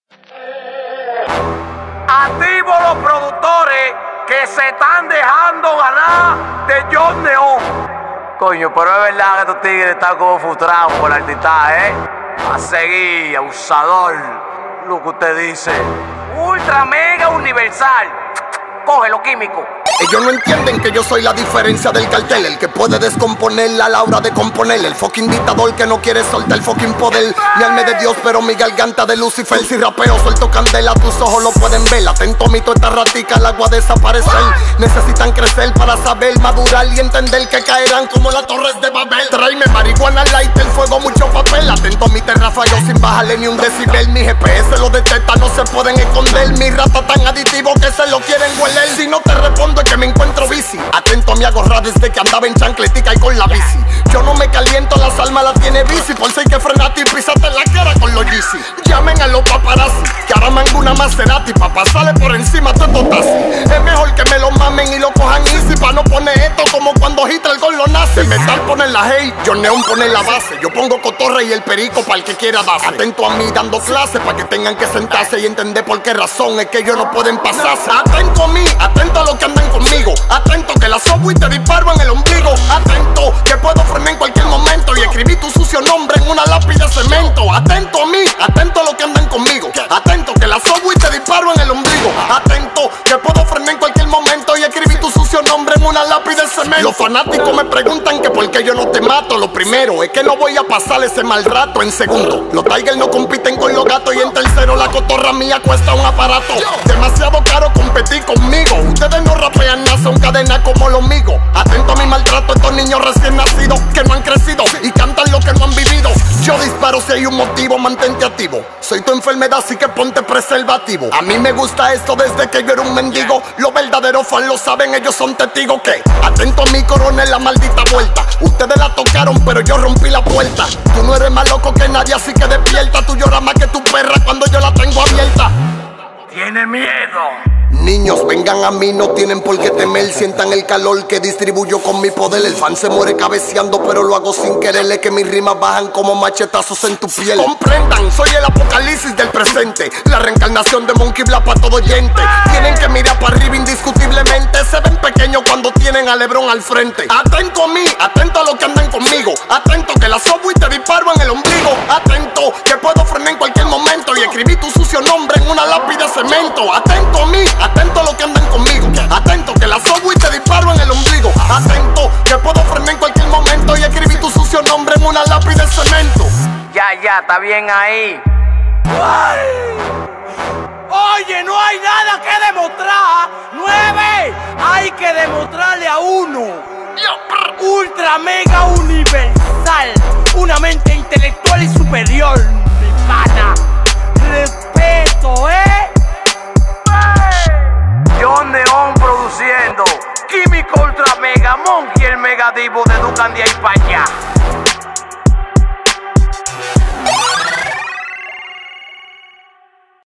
Activo los productores que se están dejando ganar de John Neon. Coño, pero es verdad que estos tigres están como frustrados por el artistaje, ¿eh? A seguir, abusador, lo que usted dice. Ultra mega universal. Cógelo, químico. Ellos no entienden que yo soy la diferencia del cartel, el que puede descomponerla a la hora de componer, el fucking dictador que no quiere soltar el fucking poder. Mi alma es de Dios, pero mi garganta de Lucifer. Si rapeo, suelto candela, tus ojos lo pueden ver. Atento a mí, toda esta ratica, el agua desaparecer. Necesitan crecer para saber madurar y entender que caerán como las torres de Babel. Tráeme marihuana light, el fuego, mucho papel. Atento a mi terrafayo sin bajarle ni un decibel. Mi GPS lo detecta, no se pueden esconder. Mi rata tan aditivo que se lo quieren hueler. Si no te respondo es que me encuentro bici. Atento a mi agorra desde que andaba en chancletica y con la bici. Yo no me caliento, las almas la tiene bici. Por si hay que frenarte y pisarte en la cara con los Yeezy. Llamen a los paparazzi, que ahora mango una Maserati pa' pasarle por encima todo esto taxi. Es mejor que me lo mamen y lo cojan easy, pa' no poner esto como cuando Hitler con los nazis. Metal pone la hey, John Neon pone la base. Yo pongo cotorra y el perico para el que quiera darse. Atento a mí dando clases pa' que tengan que sentarse y entender por qué razón es que ellos no pueden pasarse. Atento a mí, atento a los que andan conmigo. Atento que la software te disparo en el ombligo. Atento que puedo frenar en cualquier momento y escribir tu sucio nombre en una lápiz de cemento. Atento a mí, atento a los que andan conmigo. Atento que la software te disparo en el ombligo. Atento que puedo frenar en cualquier momento y escribir tu sucio nombre en una lápiz de cemento. Los fanáticos me preguntan que por qué yo no te mato. Lo primero es que no voy a pasar ese mal rato. En segundo, los Tigers no compiten con los gatos. Y en tercero, la cotorra mía cuesta un aparato. Demasiado caro competir conmigo. Ustedes no rapean nada, son cadenas como los migos. Atento a mi maltrato a estos niños recién nacidos que no han crecido y cantan lo que no han vivido. Yo disparo si hay un motivo, mantente activo. Soy tu enfermedad, así que ponte preservativo. A mí me gusta esto desde que yo era un mendigo. Los verdaderos fans lo saben, ellos son testigos que atento a mi coronel, la maldita vuelta. Ustedes la tocaron, pero yo rompí la puerta. Tú no eres más loco que nadie, así que despierta. Tú lloras más que tu perra cuando yo la tengo abierta. Tiene miedo. Niños, vengan a mí, no tienen por qué temer. Sientan el calor que distribuyo con mi poder. El fan se muere cabeceando, pero lo hago sin quererle. Que mis rimas bajan como machetazos en tu piel. Comprendan, soy el apocalipsis del presente. La reencarnación de Monkey Black para todo oyente. Tienen que mirar para arriba indiscutiblemente. Se ven pequeños cuando tienen a LeBron al frente. Atento a mí, atento a los que andan conmigo. Atento que la software te disparo en el ombligo. Atento que puedo frenar en cualquier momento y escribir tu sucio nombre en una lápiz de cemento. Atento a mí, atento a los que andan conmigo. Atento que la software te disparo en el ombligo. Atento que puedo frenar en cualquier momento y escribir tu sucio nombre en una lápiz de cemento. Ya, está bien ahí. Oye, no hay nada que demostrar. 9, hay que demostrarle a 1. Ultra mega universal. Una mente intelectual y superior. Mi pana. Respeto, John Neon produciendo. Químico Ultra Mega Monkey, el mega divo de Ducandia y pa' allá.